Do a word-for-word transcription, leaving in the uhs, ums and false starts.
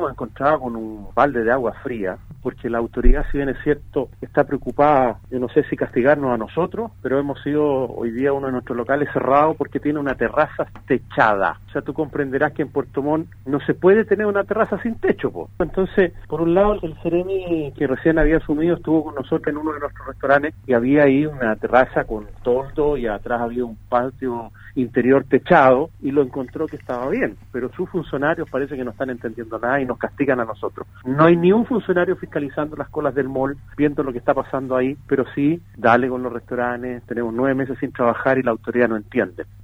hemos encontrado con un balde de agua fría, porque la autoridad, si bien es cierto, está preocupada, yo no sé si castigarnos a nosotros, pero hemos sido hoy día uno de nuestros locales cerrado porque tiene una terraza techada. O sea, tú comprenderás que en Puerto Montt no se puede tener una terraza sin techo, po. Entonces, por un lado, el Ceremi, que recién había asumido, estuvo con nosotros en uno de nuestros restaurantes y había ahí una terraza con toldo y atrás había un patio interior techado y lo encontró que estaba bien, pero sus funcionarios parece que no están entendiendo nada y nos castigan a nosotros. No hay ni un funcionario fiscalizando las colas del mall, viendo lo que está pasando ahí, pero sí, dale con los restaurantes, tenemos nueve meses sin trabajar y la autoridad no entiende.